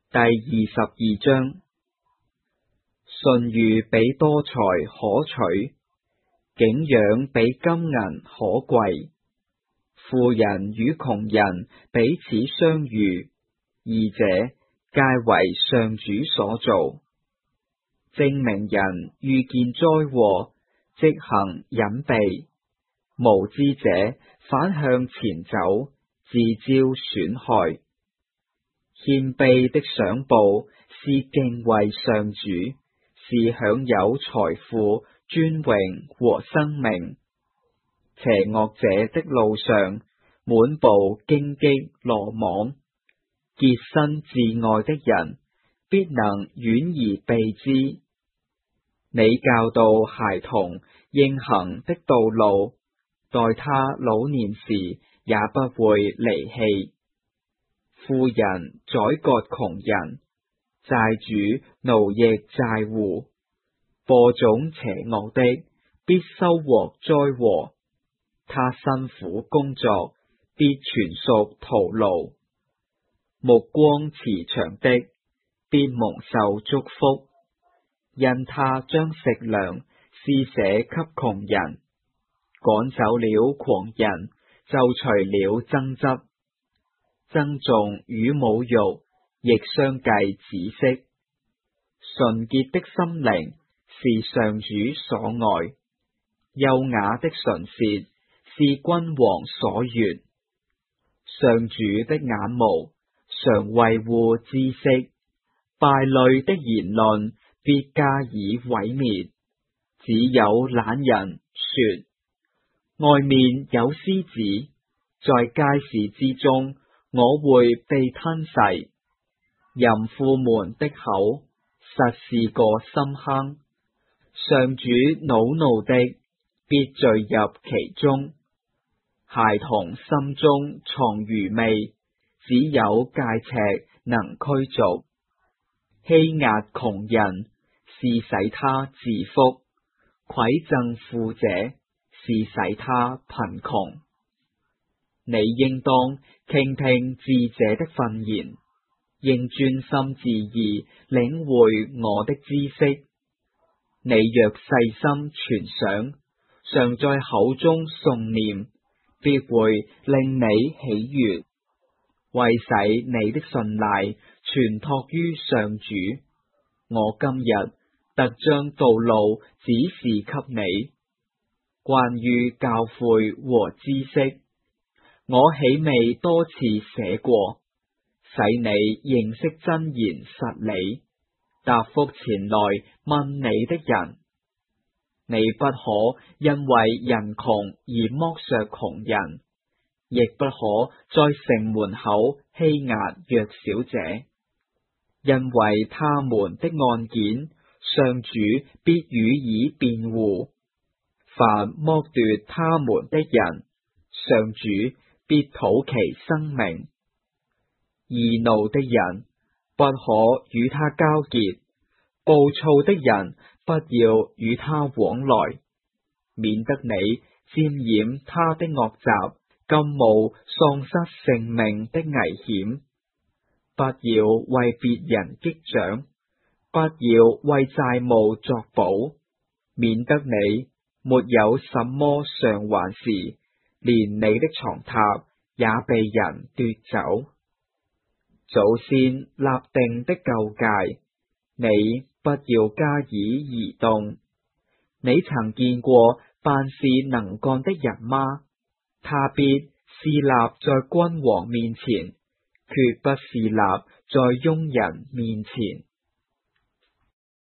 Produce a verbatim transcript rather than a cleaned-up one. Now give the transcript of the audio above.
第二十二章，信譽比多財可取，景仰比金銀可貴。富人與窮人彼此相遇，二者皆為上主所造。精明人遇見災禍，即行隱避；無知者反向前走，自招損害。謙卑的賞報是敬畏上主，是享有財富、尊榮和生命。邪惡者的路上滿布荊棘羅網，潔身自愛的人必能遠而避之。你教導孩童應行的道路，待他老年時也不會離棄。富人宰割窮人，債主奴役債戶。播種邪惡的必收穫災禍，他辛苦工作必全屬徒勞。目光慈祥的必蒙受祝福，因他將食糧施捨給窮人，趕走了狂人，就除了爭執。爭訟與侮辱亦相繼止息。純潔的心靈是上主所愛，優雅的唇舌是君王所悅。上主的眼目常維護知識，敗類的言論必加以毀滅。只有懶人說：外面有獅子，在街市之中，我會被吞噬。淫婦們的口實是個深坑，上主惱怒的必墜入其中。孩童心中藏愚昧，只有戒尺能驅逐。欺壓窮人是使他致富，饋贈富者是使他貧窮。你應當傾聽智者的訓言，應專心致意領會我的知識。你若細心傳想，常在口中誦念，必會令你喜悅。為使你的信賴全託於上主，我今日特將道路指示給你。關於教誨和知識，我起未多次寫過，使你認識真言實理，答覆前來問你的人。你不可因為人窮而剝削窮人，亦不可在城門口欺壓弱小者，因為他們的案件，上主必予以辯護。凡剝奪他們的人，上主必討其生命。易怒的人不可與他交結，暴躁的人不要與他往來，免得你沾染他的惡習，甘冒喪失性命的危險。不要為別人擊掌，不要為債務作保，免得你沒有什麼償還時，連你的床榻也被人奪走。祖先立定的舊誡，你不要加以移動。你曾見過辦事能幹的人嗎？他必侍立在君王面前，決不侍立在庸人面前。